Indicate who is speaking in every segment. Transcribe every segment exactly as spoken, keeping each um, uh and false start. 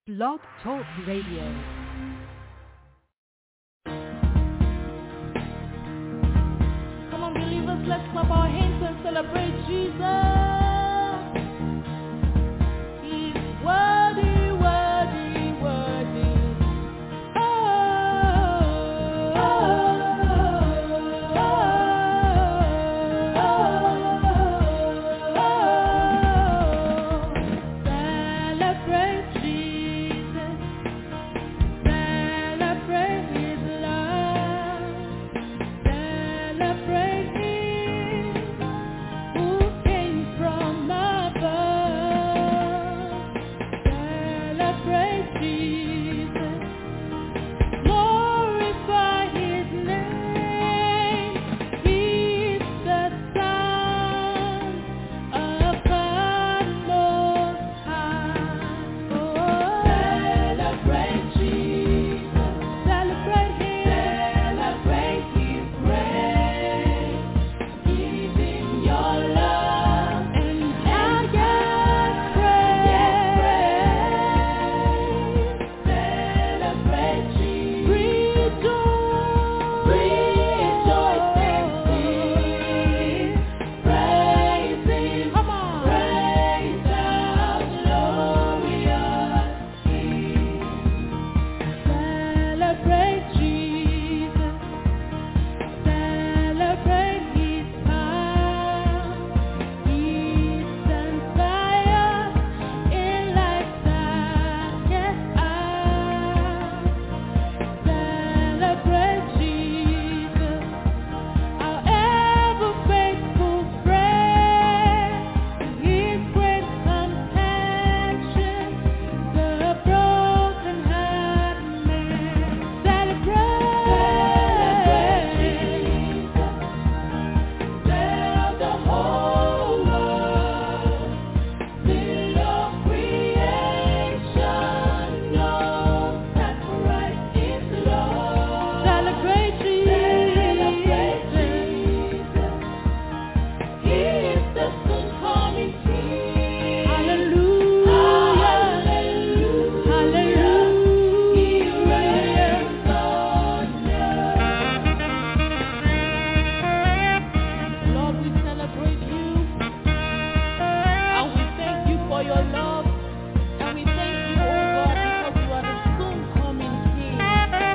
Speaker 1: Blog Talk Radio.
Speaker 2: Come on, believers, let's clap our hands and celebrate Jesus. He's worthy, worthy, worthy. Oh, oh, oh, oh, oh. Celebrate Jesus. Celebrate His love. Celebrate Him who came from above. Celebrate Jesus. Glorify His name. He's the Son of God Most High. Oh, celebrate Jesus. Celebrate Him. Celebrate His grace. Give Him your love and highest praise. Celebrate Jesus. Rejoice. Rejoice and sing. Praise Him. Come on. Praise our glorious King. Celebrate Jesus. Celebrate His power. He stands by us in life's darkest hour. Celebrate Jesus, our ever faithful friend. His great compassion, the broken-hearted man. Celebrate Jesus, let the whole world, fill of creation, know that Christ is Lord. Celebrate Jesus, He is the soon-coming King. Hallelujah, hallelujah, hallelujah. He reigns on earth. Lord, we celebrate You, and we thank You for Your love, and we thank You, oh God, because You are the soon-coming King. Oh,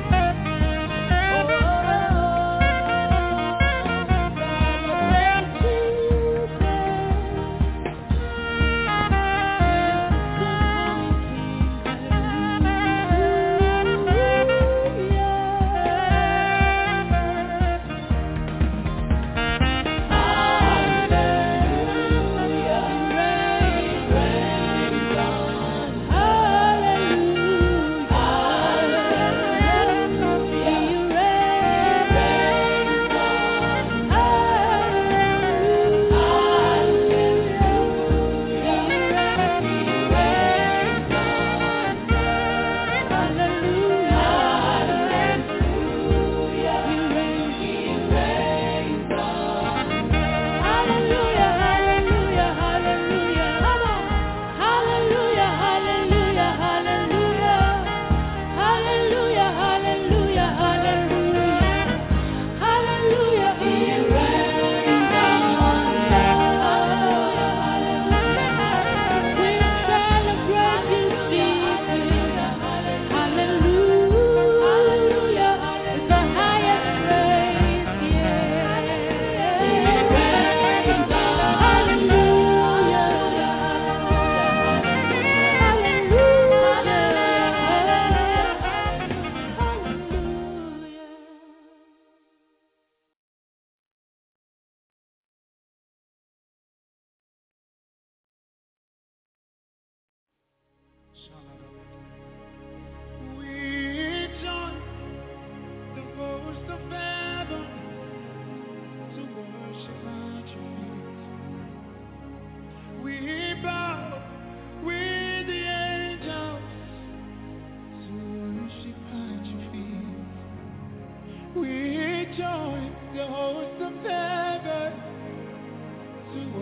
Speaker 2: celebrate Jesus. He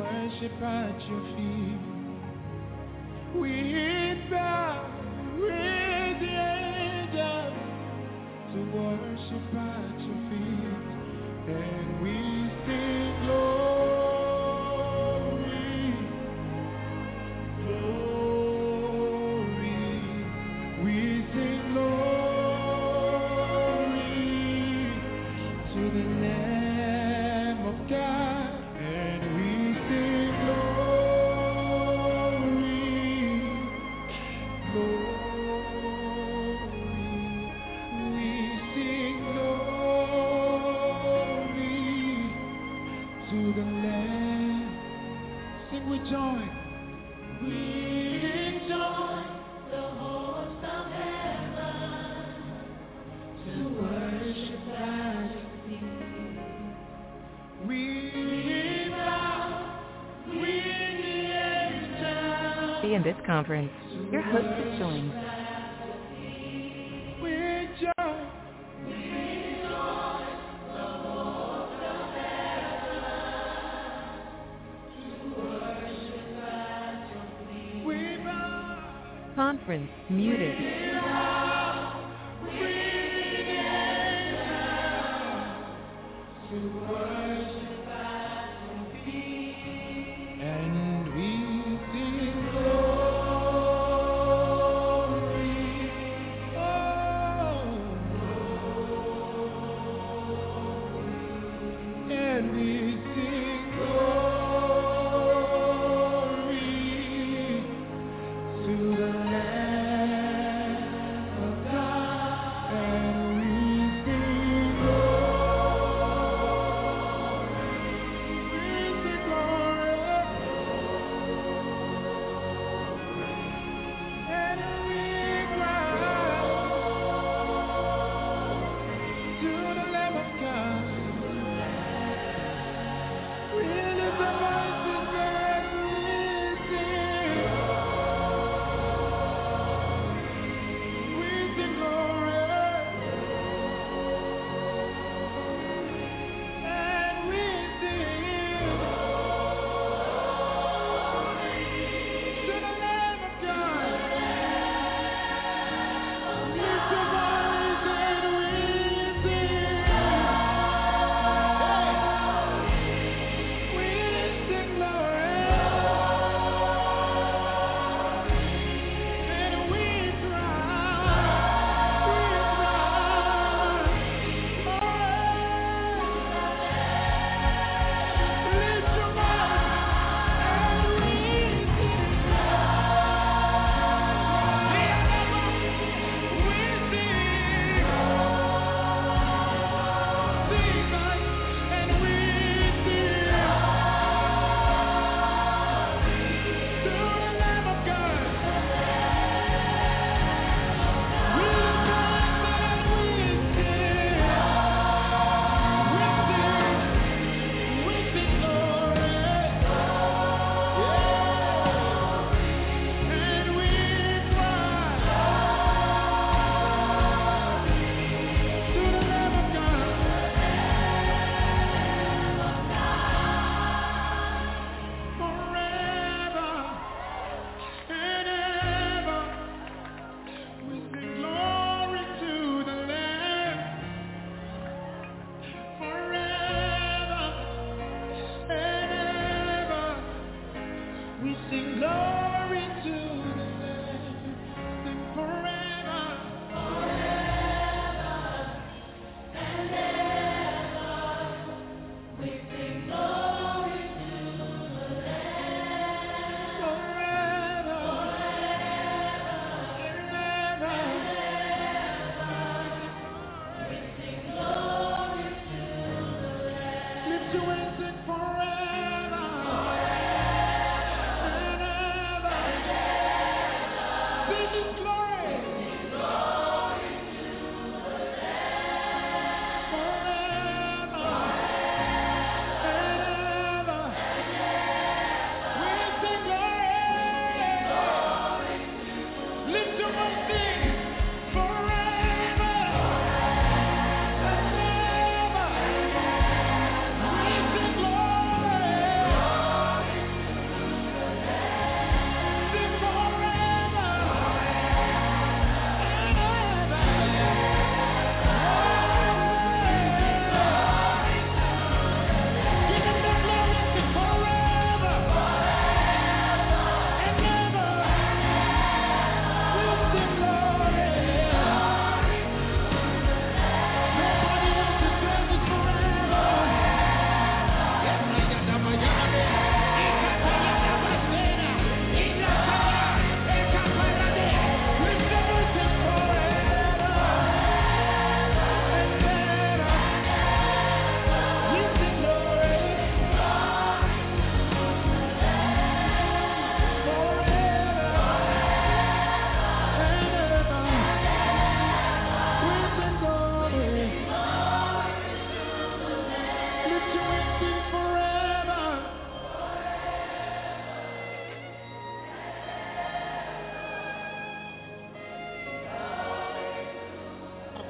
Speaker 3: worship at Your feet. We bow, we
Speaker 1: In this conference, your host is joined. Conference muted.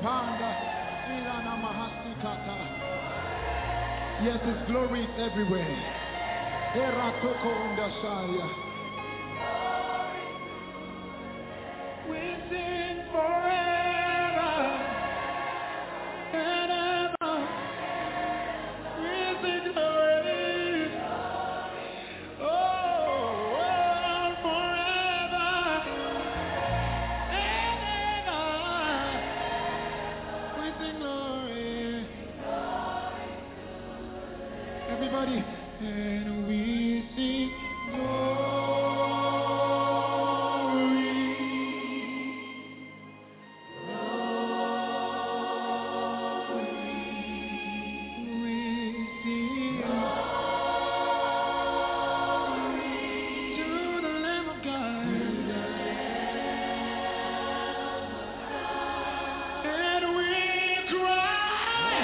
Speaker 3: Yes, His glory is everywhere. We sing forever and ever. We sing glory. Oh, forever and ever. We sing glory. Everybody, and we sing glory. We sing glory to the Lamb of God. And we cry.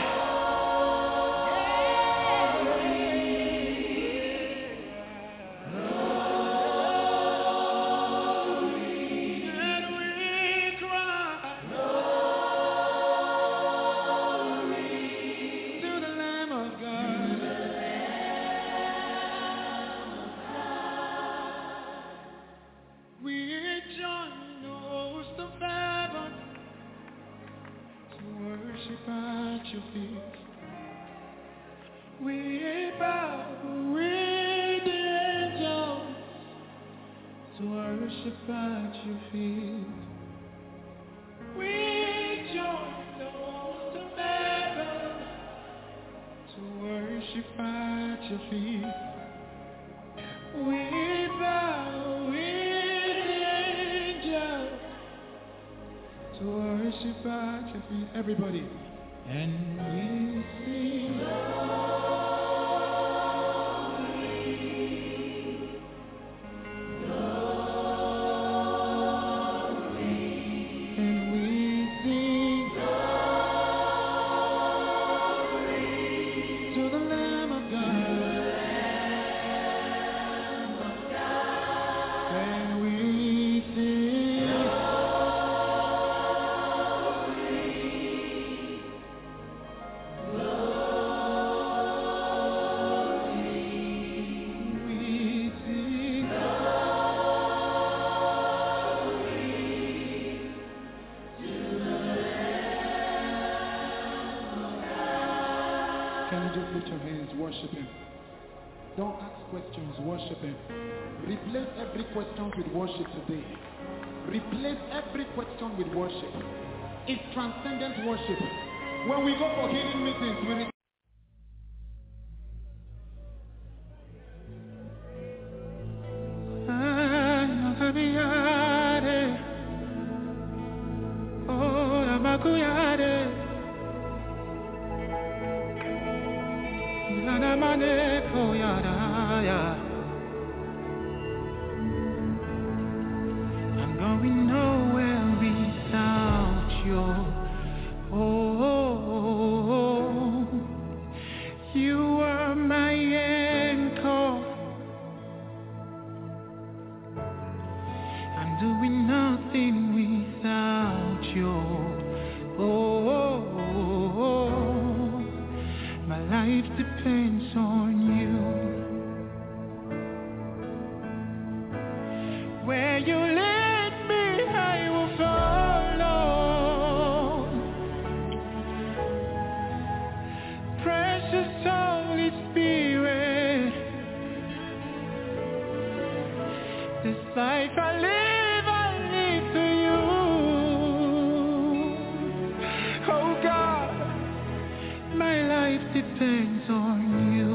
Speaker 3: At your feet, we bow with the angels to worship at your feet. We join the host of heaven to worship at your feet. We bow with the angels to worship at your feet. Everybody. And we sing glory, glory, and we sing glory to the Lamb of God, and we sing just lift your hands, worship Him. Don't ask questions, worship Him. Replace every question with worship today. Replace every question with worship. It's transcendent worship. When we go for healing meetings, we re- I'm going nowhere without you. Oh, you are my anchor. I'm doing nothing without you. Oh, my life depends on you. Where you lead me, I will follow. Precious Holy Spirit, this life I live, I live for you. Oh God, my life depends on you.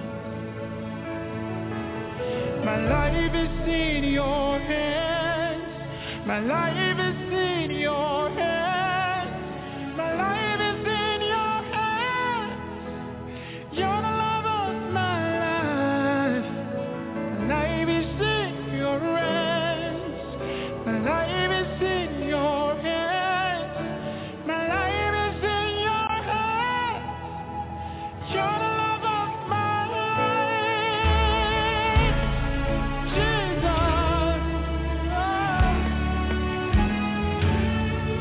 Speaker 3: My life is in your hands. My life is in your hands. My life is in your hands. You're the love of my life. My life is in your hands. My life is in your hands. My life is in your hands. You're the love of my life. Jesus. Oh.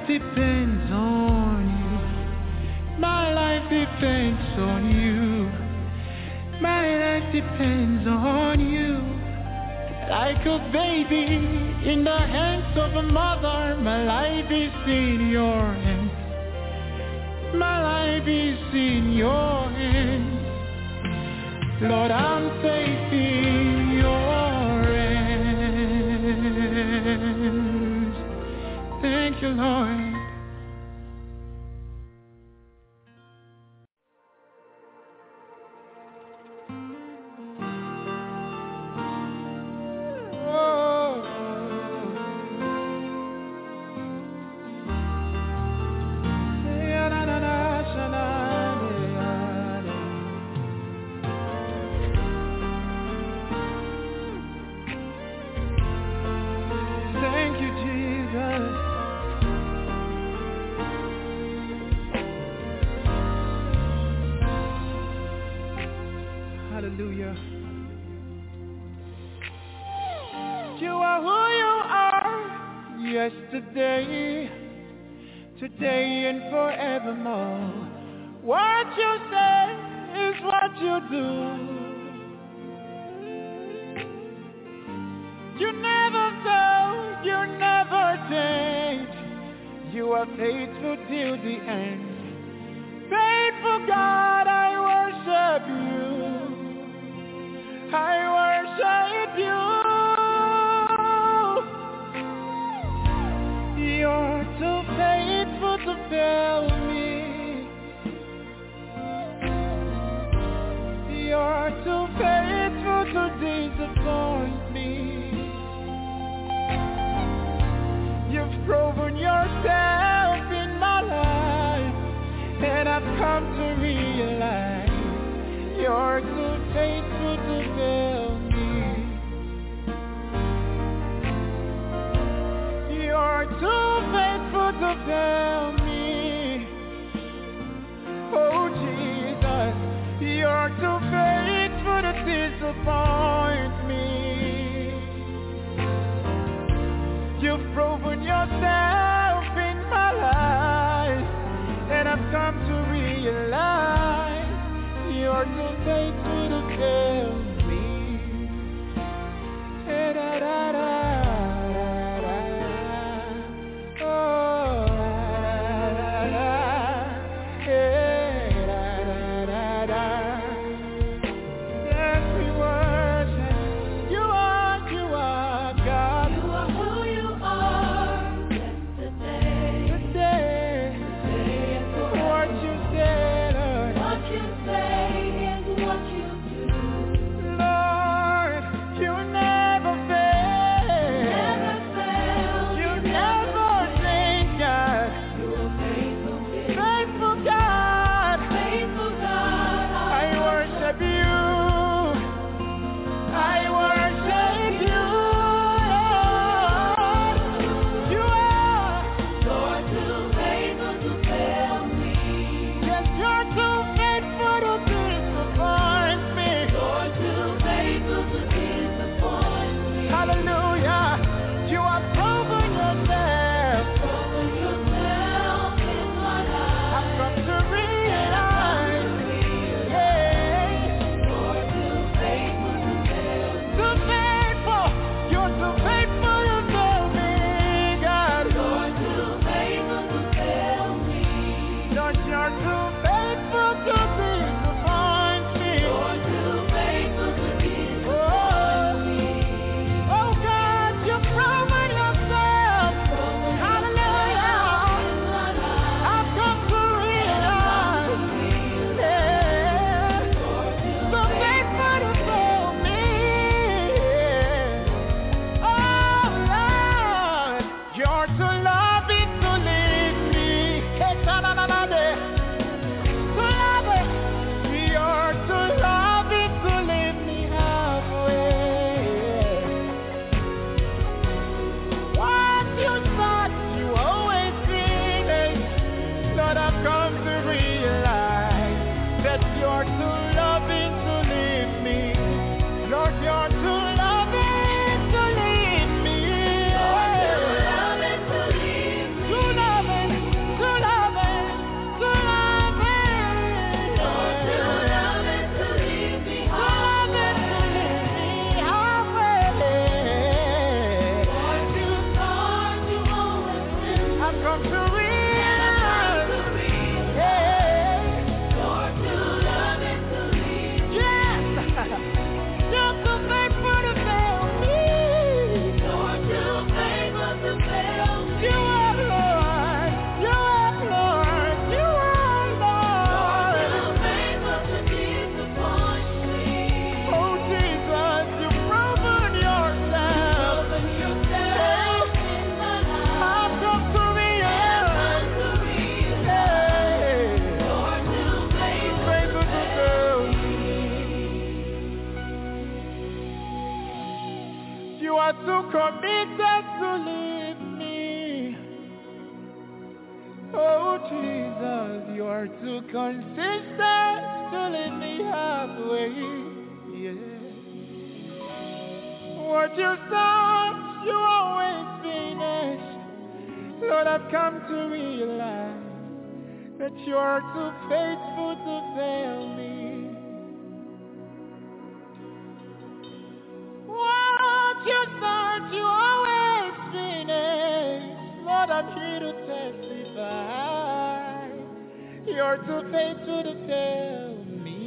Speaker 3: life depends on you. My life depends on you. My life depends on you. Like a baby in the hands of a mother, my life is in your hands. My life is in your hands. Lord, I'm safe in your hands. Thank you, Lord. Yesterday, today and forevermore. What you say is what you do. You never fail, you never change. You are faithful till the end. Faithful God, I worship you. I worship you. You're too faithful to fail me. You're too faithful to disappoint me. You've proven yourself in my life, and I've come to realize you're too faithful to fail me. You're too faithful to fail me. Oh Jesus, you're too faithful to disappoint me. You've proven yourself in my life, and I've come to realize you're too faithful to fail me. Da-da-da-da.
Speaker 2: What you
Speaker 3: You are too committed to leave me. Oh Jesus, you are too consistent to leave me halfway. Yeah. What you start, you always finish. Lord, I've come to realize that you are too faithful to fail me. What you start, you always finish. Lord, I'm here to testify. You're too faithful to fail me.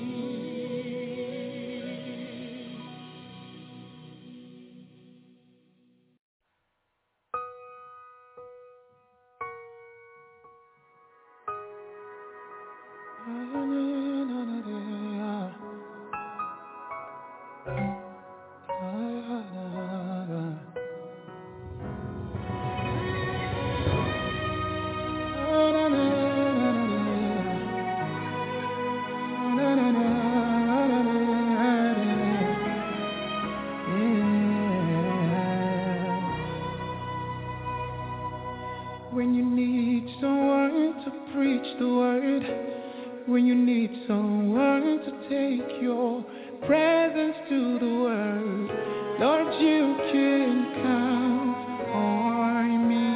Speaker 3: When you need someone to preach the word, when you need someone to take your presence to the world, Lord, you can count on me.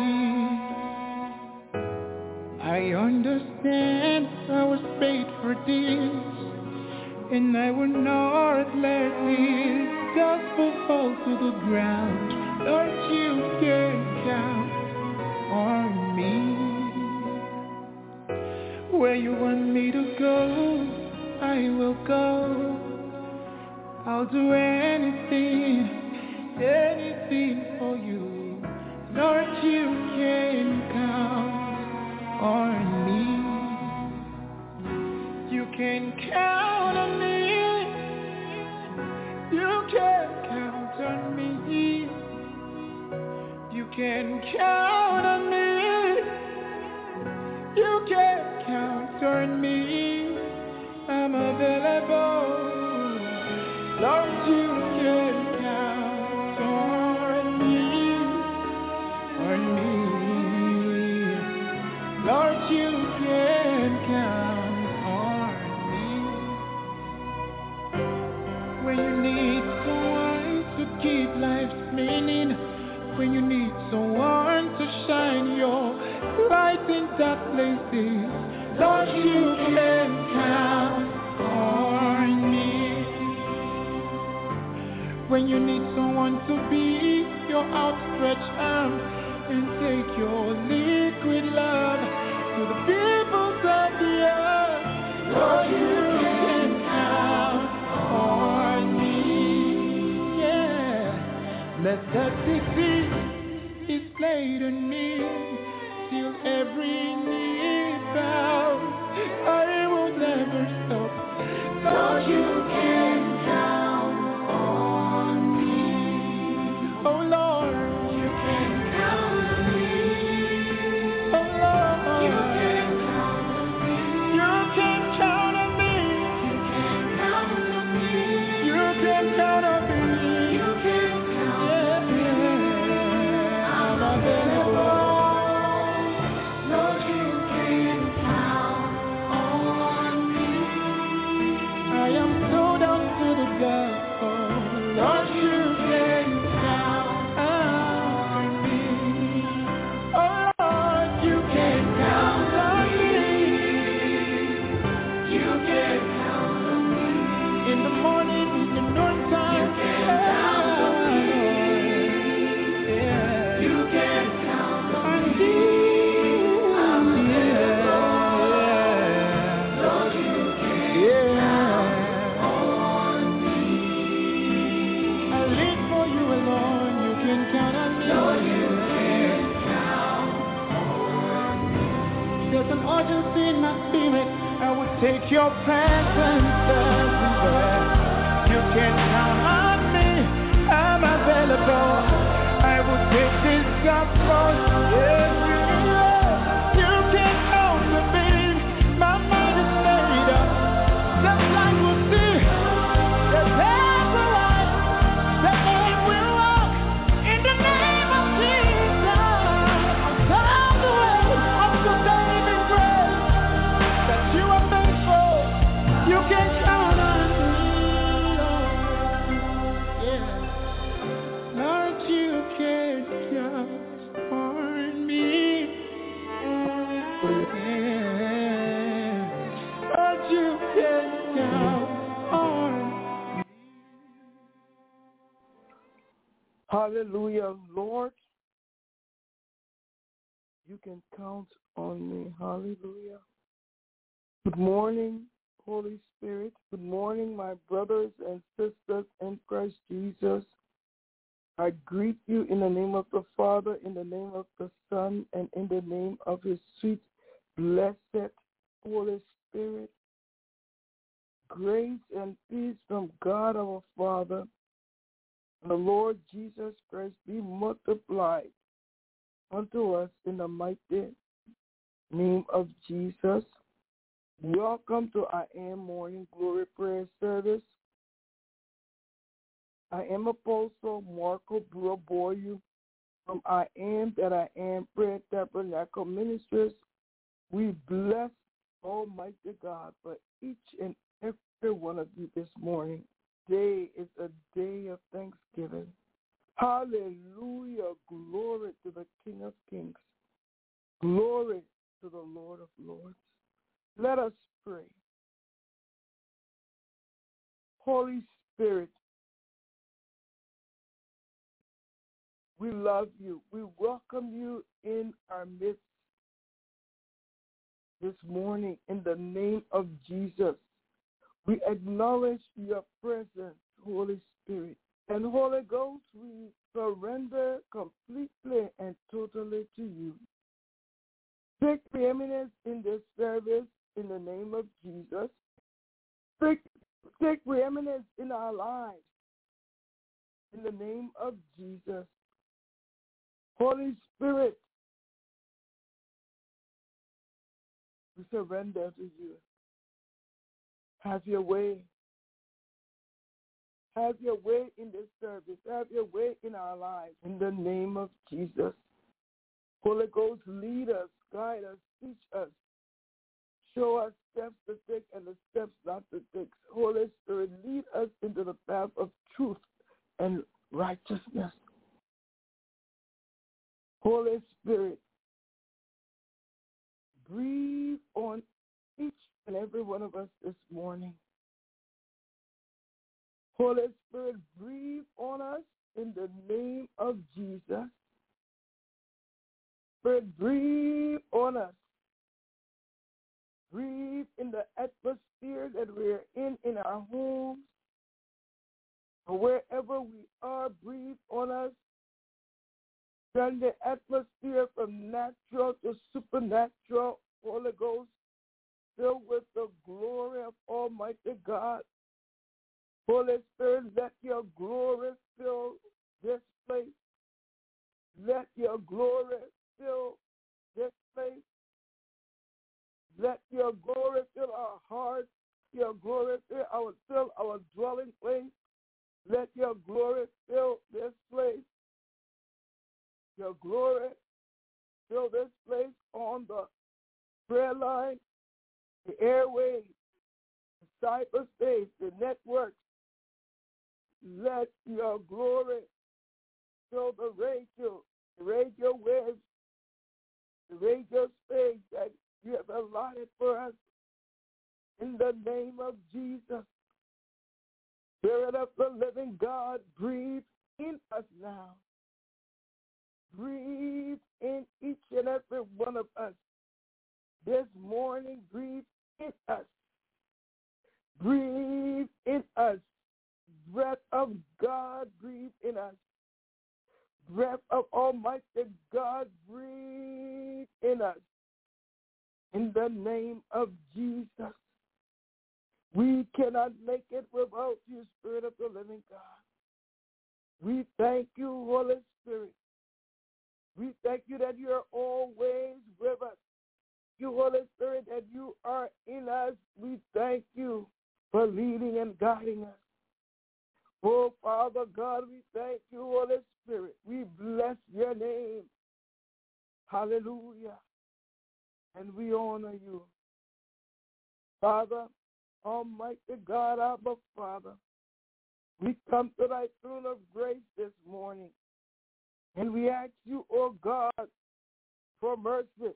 Speaker 3: I understand I was made for this, and I will not let this gospel fall to the ground. Lord, you can count on me. Where you want me to go, I will go. I'll do anything, anything for you. Lord, you can count on me. You can count on me. You can count on me. You can count on me. You can count on me. I'm available. Lord, you can count on me. On me. Lord, you can count on me. When you need someone to give life's meaning, when you need someone to shine your light in dark places, Lord, you can count on me. When you need someone to be your outstretched arm and take your liquid love to the peoples of the earth, Lord, you can count on me. Yeah, let that disease is laid on me till every knee bows. I will never stop. Lord, you can count on me. Oh Lord, you can count on me. Oh Lord, you can count on me. You can count on me. You can count on me. You can count on me. You can count on me. I'm available. Lord, you can count on me. I am sold out to the gospel. Lord, you can count on me. Oh Lord, you can count on me. You can count on me. In the morning, in the noontime, you can count on me. Yeah. You can count on me. I'm available. Lord, you can count on me. I live for you alone. You can count on me. Lord, you can count on me. There's an urgency in my spirit. I will take your presence everywhere. You can count on me. I'm available. I will take this gospel everywhere. You can count on me. My mind is made up. The blind will see. The deaf will walk. The lame will walk.
Speaker 4: Hallelujah, Lord. You can count on me. Hallelujah. Good morning, Holy Spirit. Good morning, my brothers and sisters in Christ Jesus. I greet you in the name of the Father, in the name of the Son, and in the name of his sweet, blessed Holy Spirit. Grace and peace from God our Father and the Lord Jesus Christ be multiplied unto us in the mighty name of Jesus. Welcome to I Am Morning Glory Prayer Service. I am Apostle Marco Buraboyu from I Am That I Am Prayer Tabernacle Ministries. We bless Almighty God for each and every one of you this morning. Today is a day of thanksgiving. Hallelujah. Glory to the King of Kings. Glory to the Lord of Lords. Let us pray. Holy Spirit, we love you. We welcome you in our midst this morning in the name of Jesus. We acknowledge your presence, Holy Spirit. And Holy Ghost, we surrender completely and totally to you. Take preeminence in this service in the name of Jesus. Take, take preeminence in our lives in the name of Jesus. Holy Spirit, we surrender to you. Have your way. Have your way in this service. Have your way in our lives. In the name of Jesus. Holy Ghost, lead us, guide us, teach us. Show us steps to take and the steps not to take. Holy Spirit, lead us into the path of truth and righteousness. Holy Spirit, breathe on each and every one of us this morning. Holy Spirit, breathe on us in the name of Jesus. Spirit, breathe on us. Breathe in the atmosphere that we're in, in our homes, or wherever we are, breathe on us. Turn the atmosphere from natural to supernatural, Holy Ghost, filled with the glory of Almighty God. Holy Spirit, let your glory fill this place. Let your glory fill this place. Let your glory fill our hearts. Your glory fill our, fill our dwelling place. Let your glory fill this place. Your glory fill this place on the prayer line, the airwaves, the cyberspace, the networks. Let your glory fill the radio, the radio waves, the radio space that you have allotted for us. In the name of Jesus, Spirit of the living God, breathe in us now. Breathe in each and every one of us. This morning, breathe in us. Breathe in us. Breath of God, breathe in us. Breath of Almighty God, breathe in us. In the name of Jesus. We cannot make it without you, Spirit of the living God. We thank you, Holy Spirit. We thank you that you are always with us. You, Holy Spirit, that you are in us. We thank you for leading and guiding us. Oh, Father God, we thank you, Holy Spirit. We bless your name. Hallelujah. And we honor you. Father, Almighty God, Abba Father, we come to thy throne of grace this morning. And we ask you, oh God, for mercy.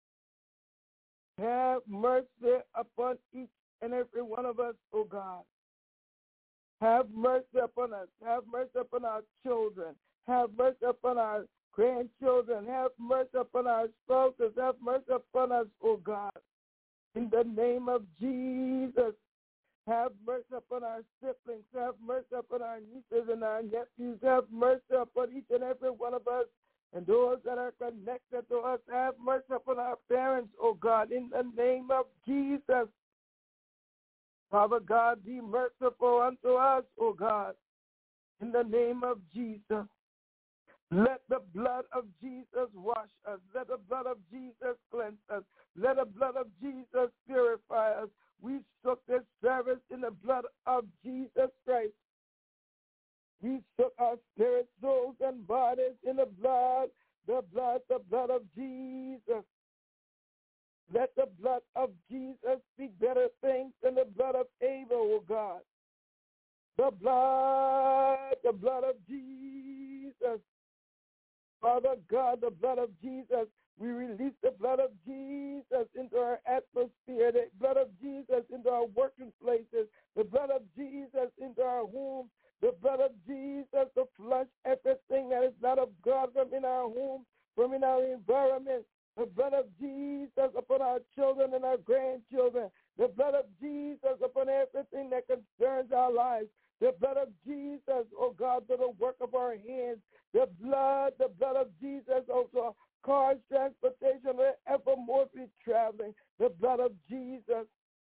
Speaker 4: Have mercy upon each and every one of us, oh God. Have mercy upon us. Have mercy upon our children. Have mercy upon our grandchildren. Have mercy upon our spouses. Have mercy upon us, O God. In the name of Jesus, have mercy upon our siblings. Have mercy upon our nieces and our nephews. Have mercy upon each and every one of us and those that are connected to us. Have mercy upon our parents, O God, in the name of Jesus. Father God, be merciful unto us, O God, in the name of Jesus. Let the blood of Jesus wash us. Let the blood of Jesus cleanse us. Let the blood of Jesus purify us. We soak this service in the blood of Jesus Christ. We soak our spirits, souls, and bodies in the blood, the blood, the blood of Jesus. Let the blood of Jesus speak better things than the blood of Abel, O God. The blood, the blood of Jesus. Father God, the blood of Jesus, we release the blood of Jesus into our atmosphere, the blood of Jesus into our working places, the blood of Jesus into our homes, the blood of Jesus to flush everything that is not of God from in our homes, from in our environment. The blood of Jesus upon our children and our grandchildren. The blood of Jesus upon everything that concerns our lives. The blood of Jesus, oh God, to the work of our hands. The blood, the blood of Jesus also cars, transportation, wherever more be traveling. The blood of Jesus.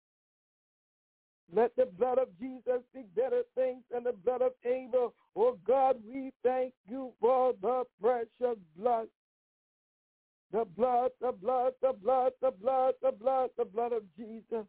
Speaker 4: Let the blood of Jesus speak better things than the blood of Abel. Oh God, we thank you for the precious blood. The blood, the blood, the blood, the blood, the blood, the blood of Jesus.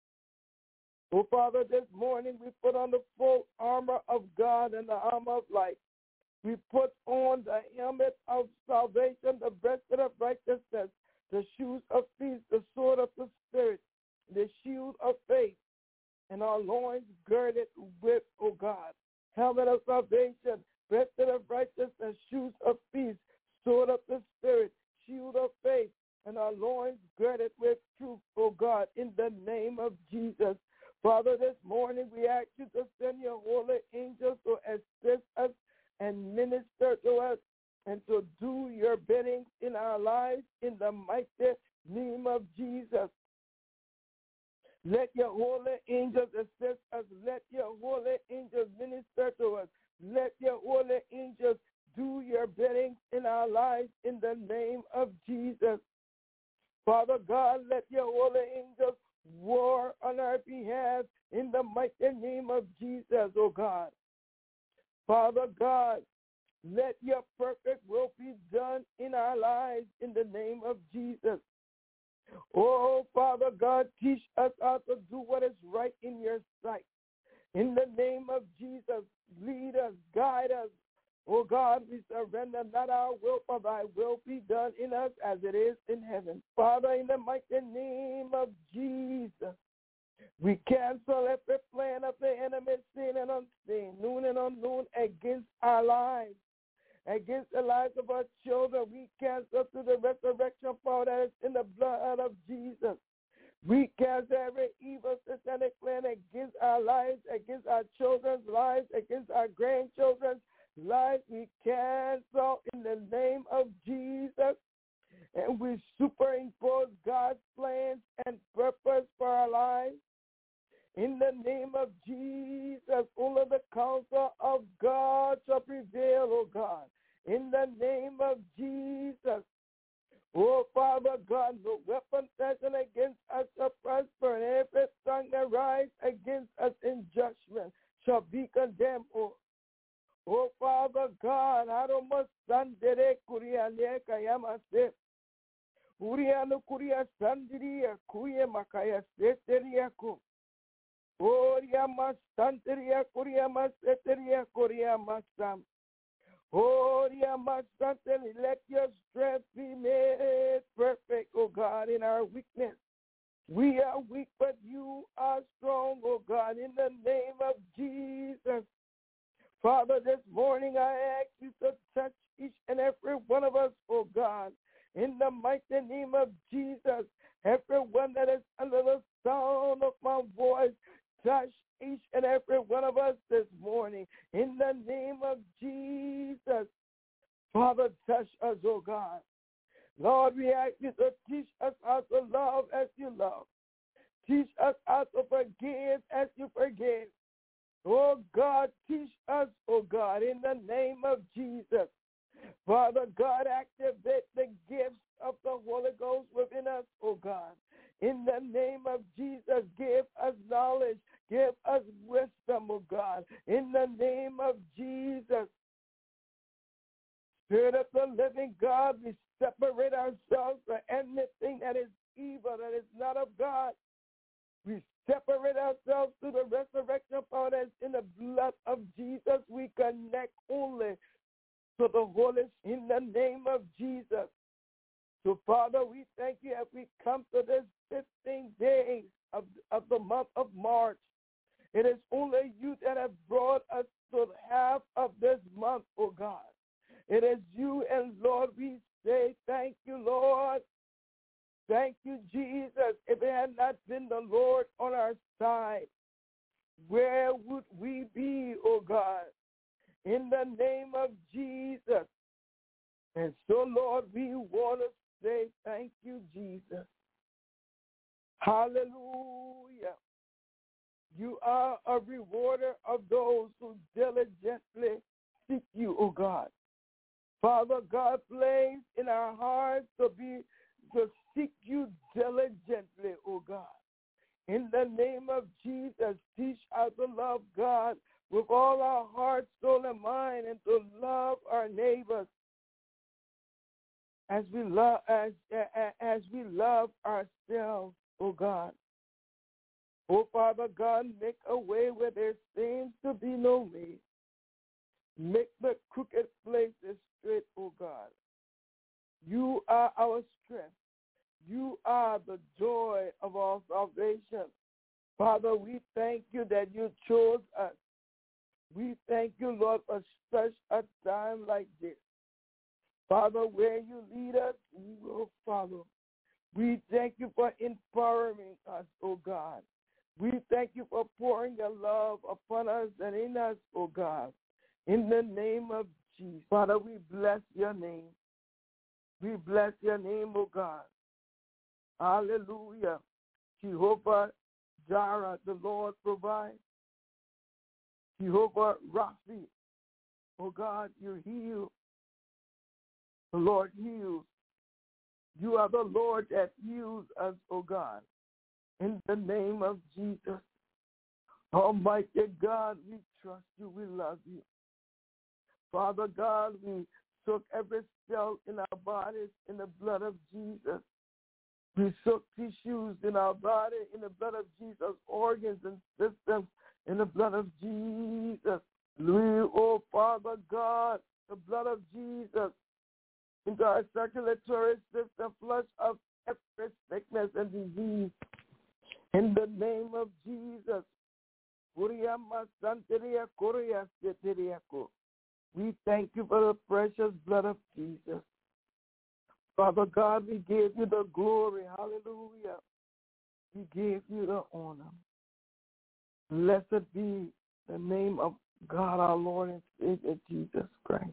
Speaker 4: Oh, Father, this morning we put on the full armor of God and the armor of light. We put on the helmet of salvation, the breastplate of righteousness, the shoes of peace, the sword of the Spirit, the shield of faith, and our loins girded with, oh God, helmet of salvation, breastplate of righteousness, shoes of peace, sword of the Spirit, shield of faith, and our loins girded with truth, oh God, in the name of Jesus. Father, this morning we ask you to send your holy angels to assist us and minister to us and to do your bidding in our lives in the mighty name of Jesus. Let your holy angels assist us. Let your holy angels minister to us. Let your holy angels do your bidding in our lives in the name of Jesus. Father God, let your holy angels war on our behalf in the mighty name of Jesus, oh God. Father God, let your perfect will be done in our lives in the name of Jesus. Oh, Father God, teach us how to do what is right in your sight. In the name of Jesus, lead us, guide us. Oh God, we surrender not our will, but thy will be done in us as it is in heaven. Father, in the mighty name of Jesus, we cancel every plan of the enemy, seen and unseen, known and unknown, against our lives, against the lives of our children. We cancel through the resurrection power that is in the blood of Jesus. We cancel every evil satanic plan against our lives, against our children's lives, against our grandchildren's lives. We cancel in the name of Jesus, and we superimpose God's plans and purpose for our lives. In the name of Jesus, only the counsel of God shall prevail, oh God. In the name of Jesus, oh Father God, no weapon fashioned against us shall prosper, and every tongue that rises against us in judgment shall be condemned, oh Oh, Father God, Aroma Sandere Kuriane Kayamase, Uriano Kuria Sandiria, Kuya Makaya Seteriaku, Oriama Santeria Kuriama Seteria Kuriama Sam, Oriama Santeli, let your strength be made perfect, oh God, in our weakness. We are weak, but you are strong, oh God, in the name of Jesus. Father, this morning I ask you to touch each and every one of us, oh God, in the mighty name of Jesus. Everyone that is under the sound of my voice, touch each and every one of us this morning in the name of Jesus. Father, touch us, oh God. Lord, we ask you to teach us how to love as you love. Teach us how to forgive as you forgive. Oh God, teach us, oh God, in the name of Jesus. Father God, activate the gifts of the Holy Ghost within us, oh God. In the name of Jesus, give us knowledge. Give us wisdom, oh God. In the name of Jesus. Spirit of the living God, we separate ourselves from anything that is evil, that is not of God. We separate ourselves to the resurrection power that's in the blood of Jesus. We connect only to the Holy in the name of Jesus. So, Father, we thank you as we come to this fifteen days of, of the month of March. It is only you that have brought us to half of this month, oh God. It is you, and Lord, we say thank you, Lord. Thank you, Jesus. If it had not been the Lord on our side, where would we be, oh God? In the name of Jesus. And so, Lord, we want to say thank you, Jesus. Hallelujah. You are a rewarder of those who diligently seek you, oh God. Father God, place in our hearts to be to seek you diligently, oh God. In the name of Jesus, teach us to love God with all our heart, soul, and mind, and to love our neighbors as we love as as we love ourselves, oh God. Oh Father God, make a way where there seems to be no way. Make the crooked places straight, oh God. You are our strength. You are the joy of our salvation. Father, we thank you that you chose us. We thank you, Lord, for such a time like this. Father, where you lead us, we will follow. We thank you for empowering us, oh God. We thank you for pouring your love upon us and in us, oh God. In the name of Jesus. Father, we bless your name. We bless your name, oh God. Hallelujah. Jehovah Jireh, the Lord provides. Jehovah Rapha, oh God, you heal. The Lord heals. You are the Lord that heals us, oh God. In the name of Jesus. Almighty God, we trust you. We love you. Father God, we soak every cell in our bodies in the blood of Jesus. We soak tissues in our body in the blood of Jesus, organs and systems in the blood of Jesus. We, oh Father God, the blood of Jesus into our circulatory system, flush of every sickness and disease. In the name of Jesus. We thank you for the precious blood of Jesus. Father God, we give you the glory. Hallelujah. We give you the honor. Blessed be the name of God, our Lord and Savior, Jesus Christ.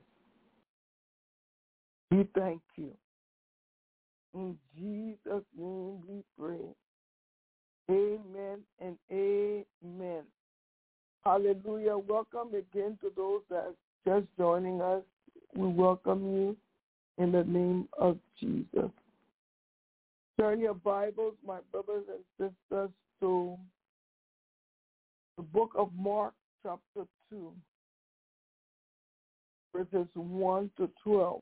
Speaker 4: We thank you. In Jesus' name we pray. Amen and amen. Hallelujah. Welcome again to those that are just joining us. We welcome you in the name of Jesus. Turn your Bibles, my brothers and sisters, to the book of Mark, chapter two, verses one to twelve.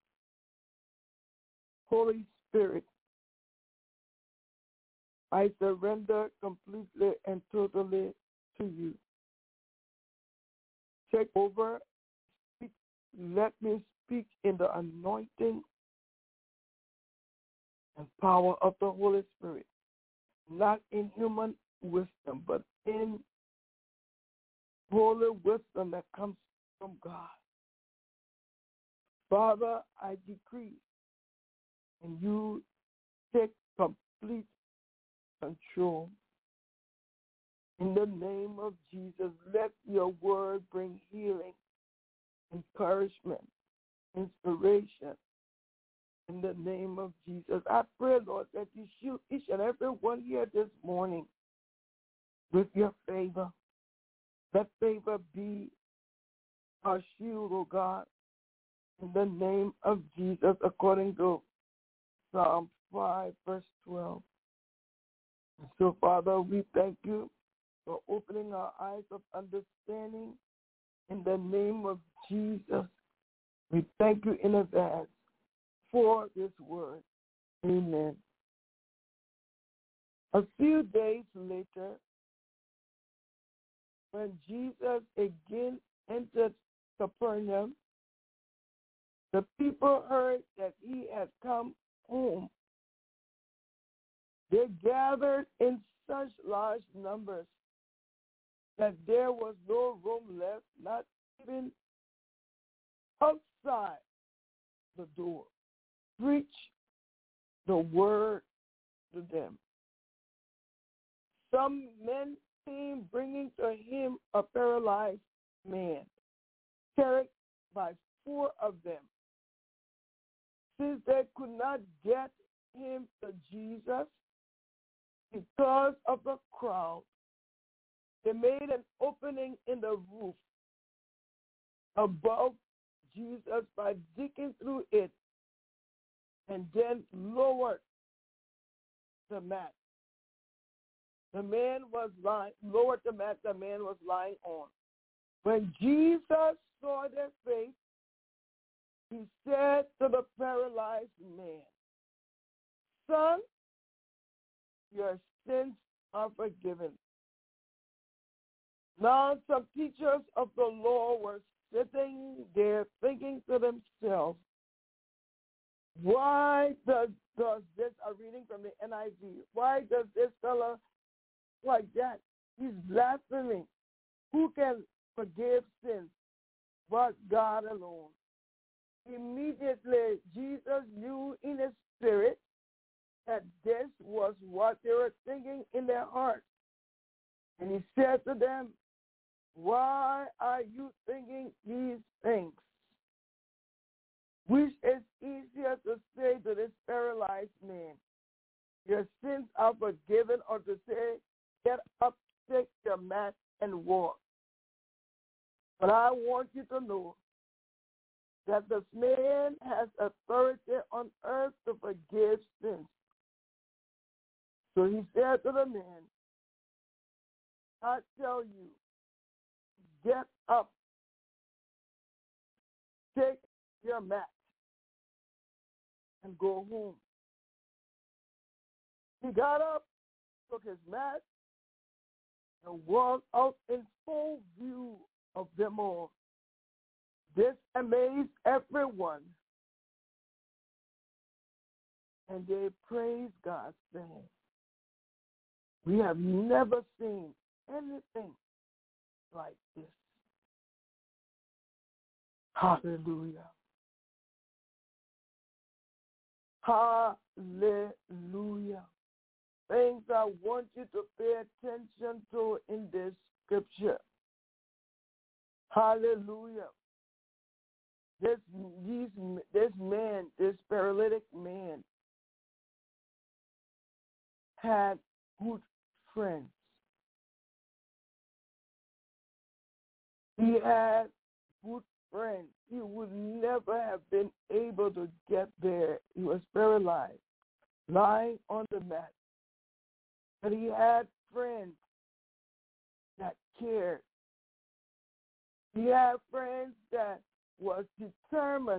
Speaker 4: Holy Spirit, I surrender completely and totally to you. Take over. Speak. Let me speak in the anointing and power of the Holy Spirit, not in human wisdom, but in holy wisdom that comes from God. Father, I decree, and you take complete control. In the name of Jesus, let your word bring healing, encouragement, inspiration. In the name of Jesus, I pray, Lord, that you shield each and every one here this morning with your favor. Let favor be our shield, O God, in the name of Jesus, according to Psalm five, verse twelve. So, Father, we thank you for opening our eyes of understanding in the name of Jesus. We thank you in advance for this word. Amen. A few days later, when Jesus again entered Capernaum, the people heard that he had come home. They gathered in such large numbers that there was no room left, not even outside the door. Preach the word to them. Some men came bringing to him a paralyzed man, carried by four of them. Since they could not get him to Jesus because of the crowd, they made an opening in the roof above Jesus by digging through it and then lowered the mat. The man was lying, lowered the mat the man was lying on. When Jesus saw their faith, he said to the paralyzed man, "Son, your sins are forgiven." Now some teachers of the law were sitting there thinking to themselves, why does, does this, a reading from the N I V, why does this fellow like that? He's blaspheming. Who can forgive sins but God alone? Immediately, Jesus knew in his spirit that this was what they were thinking in their hearts. And he said to them, why are you thinking these things? Which is easier to say to this paralyzed man, your sins are forgiven, or to say, get up, take your mat, and walk? But I want you to know that this man has authority on earth to forgive sins. So he said to the man, I tell you, get up, take your mat, and go home. He got up, took his mat, and walked out in full view of them all. This amazed everyone, and they praised God, saying, we have never seen anything like this. Hallelujah. Hallelujah. Things I want you to pay attention to in this scripture. Hallelujah. This, these, this man, this paralytic man, had good friends. He had good friends. He would never have been able to get there. He was paralyzed, lying on the mat. But he had friends that cared. He had friends that was determined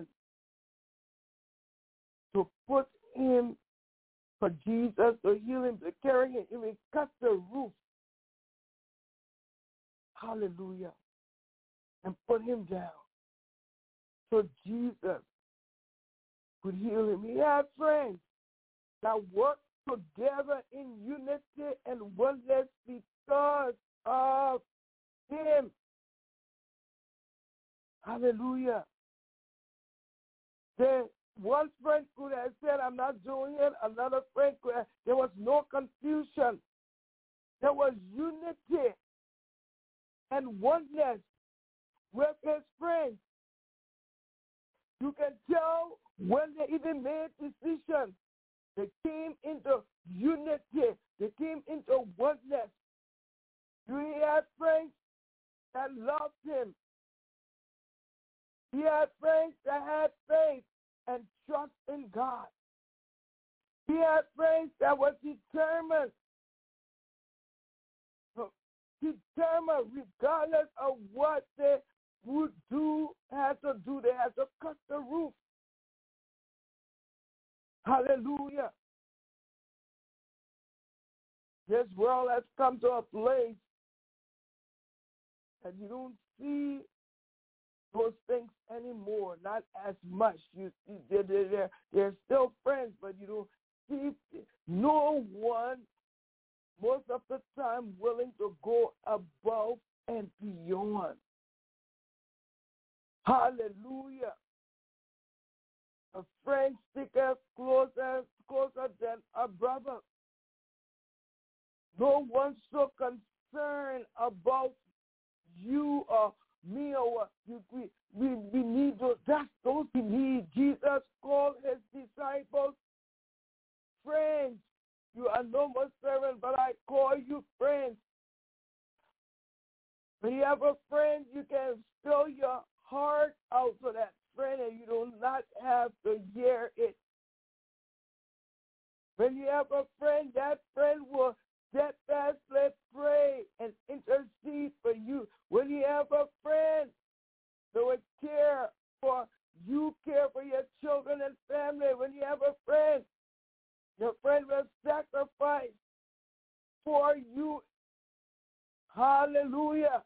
Speaker 4: to put him for Jesus, to heal him, to carry him, even cut the roof. Hallelujah. And put him down so Jesus could heal him. He had friends that worked together in unity and oneness because of him. Hallelujah. The one friend could have said, I'm not doing it. Another friend could have. There was no confusion. There was unity and oneness with his friends. You can tell when they even made decisions. They came into unity. They came into oneness. You had friends that loved him. He had friends that had faith and trust in God. He had friends that were determined. Determined, regardless of what they would do, had to do. They had to cut the roof. Hallelujah. This world has come to a place and you don't see those things anymore, not as much. You see, they're, they're, they're still friends, but you don't see no one most of the time willing to go above and beyond. Hallelujah. A friend sticketh closer, closer than a brother. No one so concerned about you or me or what you, we, we, we need those, that's those we need. Jesus called his disciples friends. You are no more servant, but I call you friends. When you have a friend, you can spill your heart out to that friend and you do not have to hear it. When you have a friend, that friend will steadfastly pray and intercede for you. When you have a friend, they will care for you, care for your children and family. When you have a friend, your friend will sacrifice for you. Hallelujah.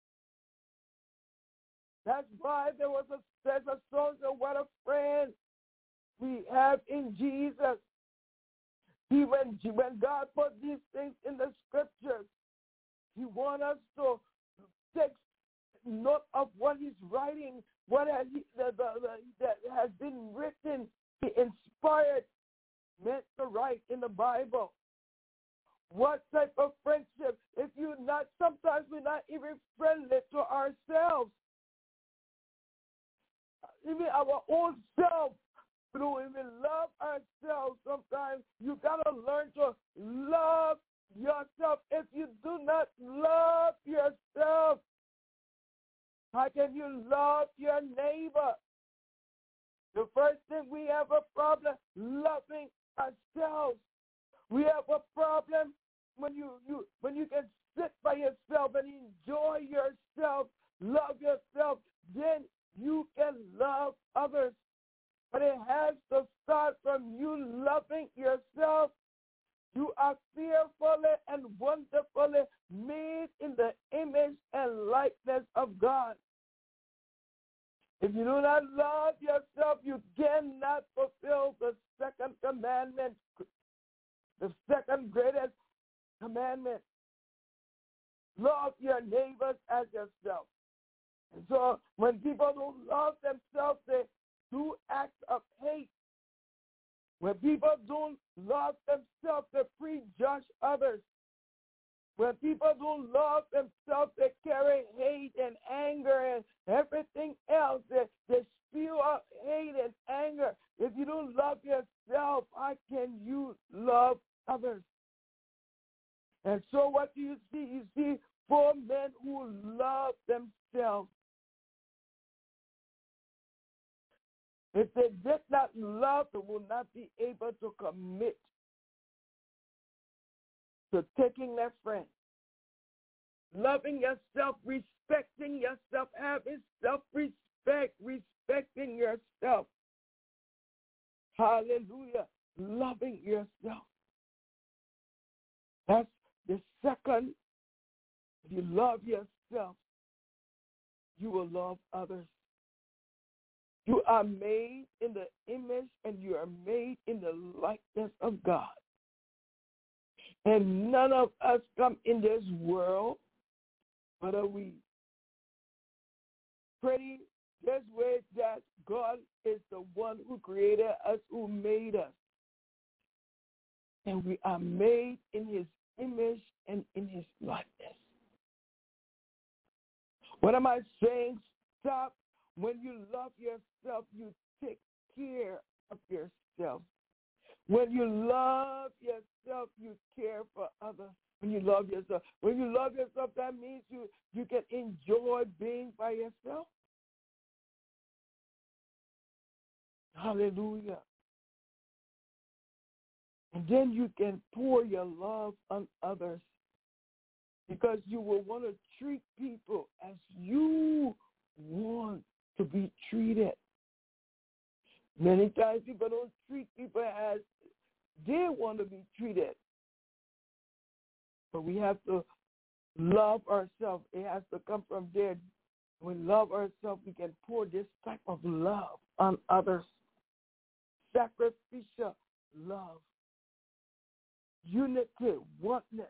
Speaker 4: That's why there was a, there's a song of what a friend we have in Jesus. He, when, when God put these things in the scriptures, he wants us to take note of what he's writing, what has he, the, the, the, that has been written, he inspired men to write in the Bible. What type of friendship? If you're not, sometimes we're not even friendly to ourselves. Even our own self. We don't even love ourselves sometimes. You got to learn to love yourself. If you do not love yourself, how can you love your neighbor? The first thing, we have a problem loving ourselves. We have a problem when you, you when you can sit by yourself and enjoy yourself, love yourself, then you can love others. But it has to start from you loving yourself. You are fearfully and wonderfully made in the image and likeness of God. If you do not love yourself, you cannot fulfill the second commandment, the second greatest commandment. Love your neighbors as yourself. And so when people don't love themselves, they do acts of hate. When people don't love themselves, they prejudge others. When people don't love themselves, they carry hate and anger and everything else. They, they spew out hate and anger. If you don't love yourself, how can you love others? And so what do you see? You see four men who love themselves. If they did not love, they will not be able to commit to taking their friend. Loving yourself, respecting yourself, having self-respect, respecting yourself. Hallelujah. Loving yourself. That's the second. If you love yourself, you will love others. You are made in the image and you are made in the likeness of God. And none of us come in this world, but are we pretty this way that God is the one who created us, who made us. And we are made in his image and in his likeness. What am I saying? Stop When you love yourself, you take care of yourself. When you love yourself, you care for others. When you love yourself, when you love yourself, that means you, you can enjoy being by yourself. Hallelujah. And then you can pour your love on others because you will want to treat people as you want to be treated. Many times people don't treat people as they want to be treated. But we have to love ourselves. It has to come from there. When we love ourselves, we can pour this type of love on others. Sacrificial love. Unity, oneness.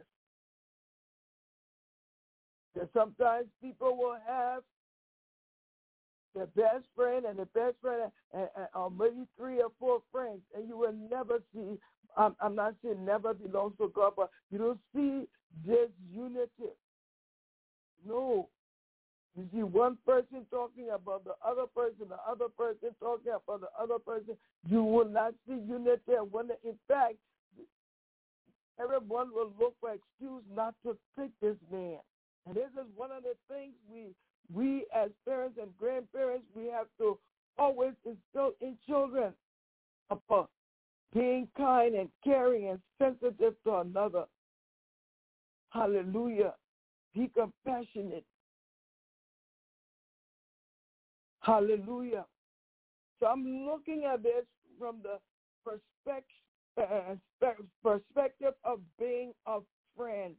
Speaker 4: That sometimes people will have their best friend and the best friend, and, and, or maybe three or four friends, and you will never see. I'm, I'm not saying never belongs to God, but you don't see this unity. No. You see one person talking about the other person, the other person talking about the other person. You will not see unity. And when, in fact, everyone will look for excuse not to pick this man. And this is one of the things we, we as parents and grandparents, we have to always instill in children about being kind and caring and sensitive to another. Hallelujah. Be compassionate. Hallelujah. So I'm looking at this from the perspective, uh, perspective of being a friend.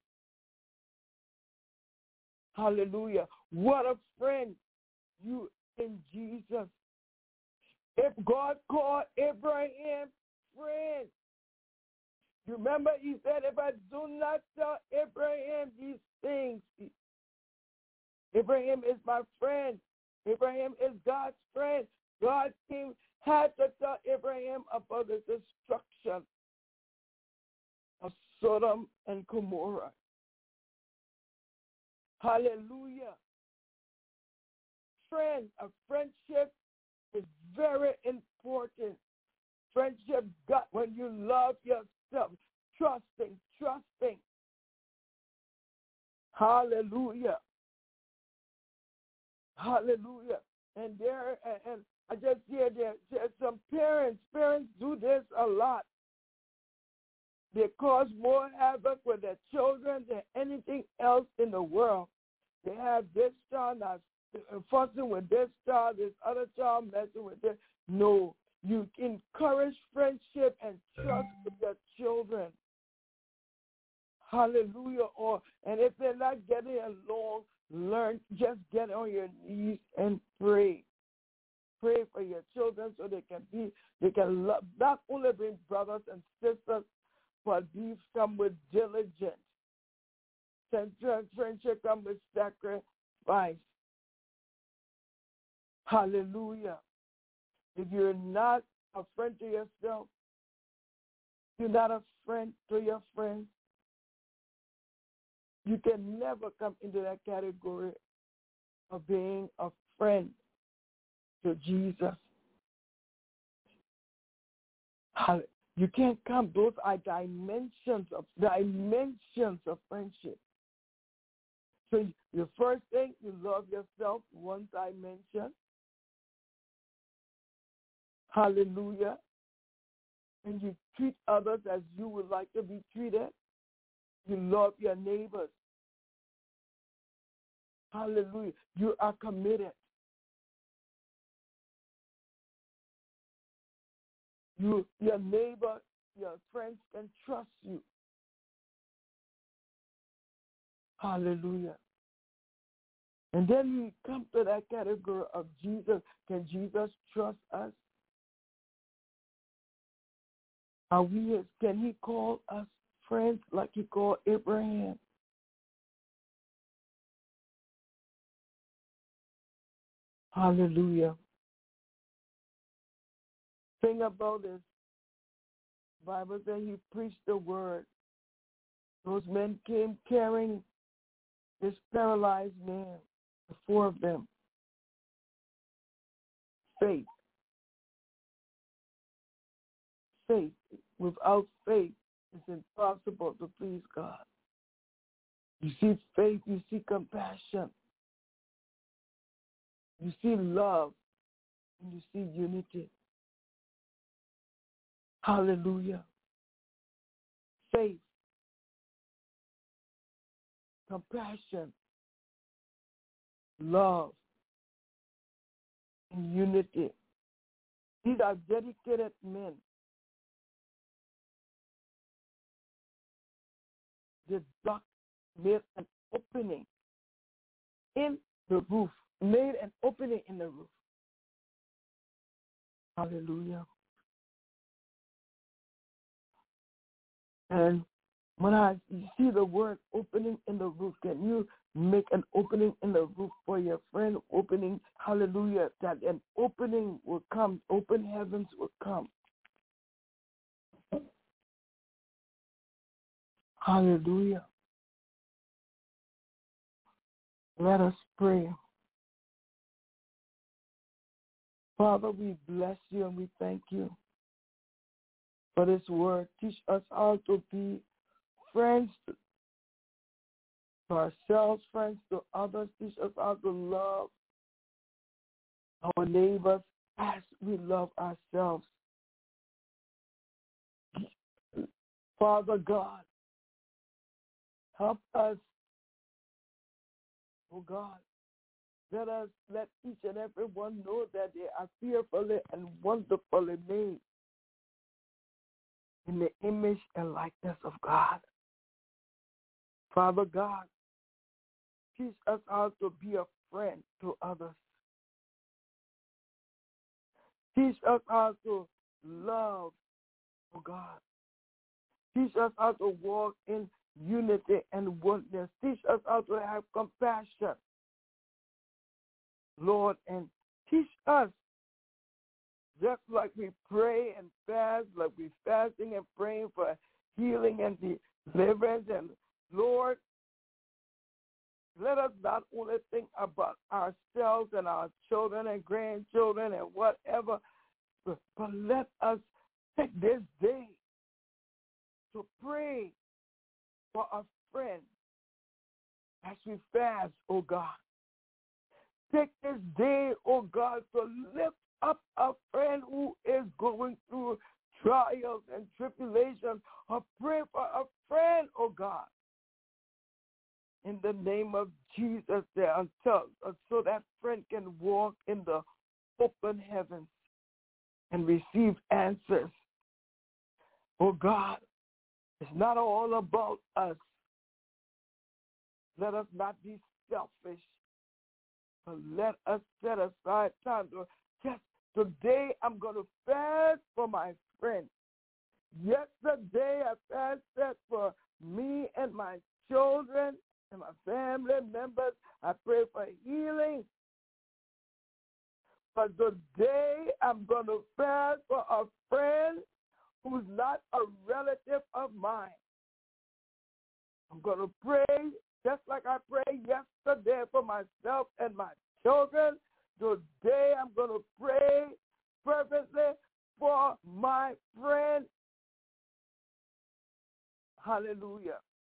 Speaker 4: Hallelujah. What a friend you in Jesus. If God called Abraham friend, you remember he said, if I do not tell Abraham these things, Abraham is my friend. Abraham is God's friend. God came, had to tell Abraham about the destruction of Sodom and Gomorrah. Hallelujah. Friend, a friendship is very important. Friendship, God, when you love yourself, trusting, trusting. Hallelujah. Hallelujah. And there, and, and I just hear there, there's some parents, parents do this a lot. They cause more havoc with their children than anything else in the world. They have this child not fussing with this child, this other child messing with this. No, you encourage friendship and trust with your children. Hallelujah. Or and if they're not getting along, learn, just get on your knees and pray. Pray for your children so they can be, they can love, not only bring brothers and sisters, but these come with diligence. Friendship come with sacrifice. Hallelujah. If you're not a friend to yourself, you're not a friend to your friends, you can never come into that category of being a friend to Jesus. You can't come. Those are dimensions of dimensions of friendship. So the first thing, you love yourself, one dimension. Hallelujah. And you treat others as you would like to be treated. You love your neighbors. Hallelujah. You are committed. You, your neighbor, your friends can trust you. Hallelujah. And then we come to that category of Jesus. Can Jesus trust us? Are we his? Can he call us friends like he called Abraham? Hallelujah. Think about this. The Bible says he preached the word. Those men came carrying this paralyzed man, the four of them. faith. Faith. Without faith, it's impossible to please God. You see faith, you see compassion. You see love, and you see unity. Hallelujah. Faith, compassion, love, and unity. These are dedicated men. The doc made an opening in the roof, made an opening in the roof. Hallelujah. And when I see the word opening in the roof, can you make an opening in the roof for your friend? Opening, hallelujah, that an opening will come, open heavens will come. Hallelujah. Let us pray. Father, we bless you and we thank you for this word. Teach us how to be friends to ourselves, friends to others. Teach us how to love our neighbors as we love ourselves. Father God, help us, oh God. Let us let each and every one know that they are fearfully and wonderfully made in the image and likeness of God. Father God, teach us how to be a friend to others. Teach us how to love, oh God. Teach us how to walk in unity and oneness. Teach us how to have compassion, Lord, and teach us, just like we pray and fast, like we're fasting and praying for healing and deliverance, and Lord, let us not only think about ourselves and our children and grandchildren and whatever, but, but let us take this day to pray for a friend as we fast, oh God. Take this day, oh God, to lift up a friend who is going through trials and tribulations, or pray for a friend, oh God. In the name of Jesus, there until so that friend can walk in the open heavens and receive answers. Oh God, it's not all about us. Let us not be selfish, but let us set aside time to just today I'm going to fast for my friend. Yesterday I fasted for me and my children and my family members. I pray for healing. But today I'm going to fast for a friend who's not a relative of mine. I'm going to pray just like I prayed yesterday for myself and my children. Today I'm going to pray fervently for my friend. Hallelujah.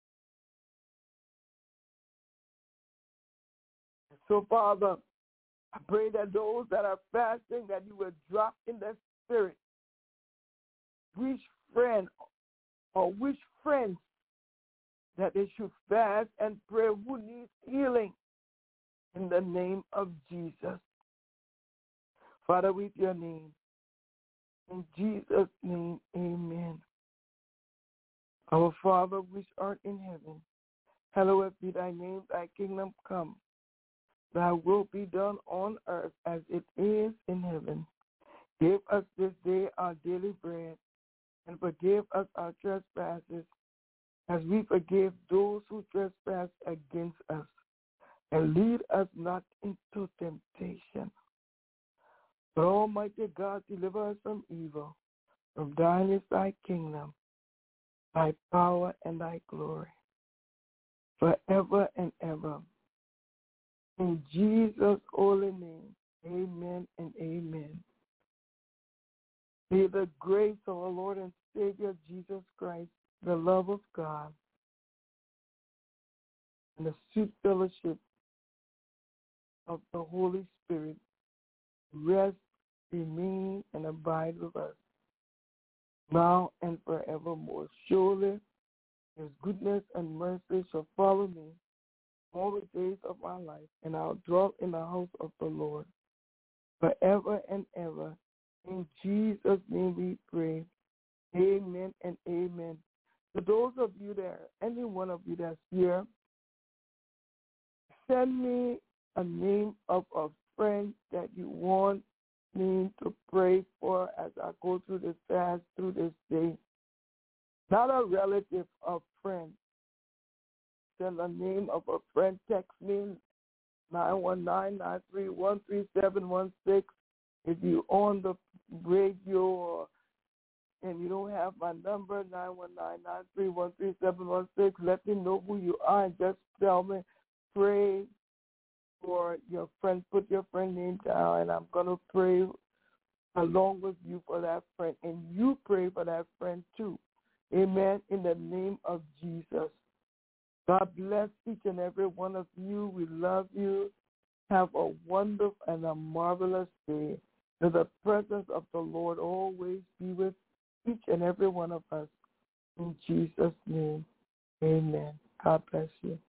Speaker 4: So, Father, I pray that those that are fasting, that you will drop in their spirit which friend or which friends that they should fast and pray who needs healing in the name of Jesus. Father, with your name, in Jesus' name, amen. Our Father, which art in heaven, hallowed be thy name, thy kingdom come. Thy will be done on earth as it is in heaven. Give us this day our daily bread, and forgive us our trespasses, as we forgive those who trespass against us. And lead us not into temptation, but Almighty God, deliver us from evil. From thine is thy kingdom, thy power, and thy glory, forever and ever. In Jesus' holy name, Amen and amen. May the grace of our Lord and Savior Jesus Christ, the love of God, and the sweet fellowship of the Holy Spirit rest, remain, and abide with us now and forevermore. Surely His goodness and mercy shall follow me all the days of my life, and I'll dwell in the house of the Lord forever and ever. In Jesus' name we pray. Amen and amen. For those of you that, any one of you that's here, send me a name of a friend that you want me to pray for as I go through this fast, through this day. Not a relative, a friend. Send a name of a friend. Text me nine one nine, nine three one, three seven one six. If you're on the radio or, and you don't have my number, nine one nine, nine three one, three seven one six, let me know who you are and just tell me, pray for your friend. Put your friend name down, and I'm going to pray along with you for that friend. And you pray for that friend too. Amen. In the name of Jesus. God bless each and every one of you. We love you. Have a wonderful and a marvelous day. May the presence of the Lord always be with each and every one of us. In Jesus' name, amen. God bless you.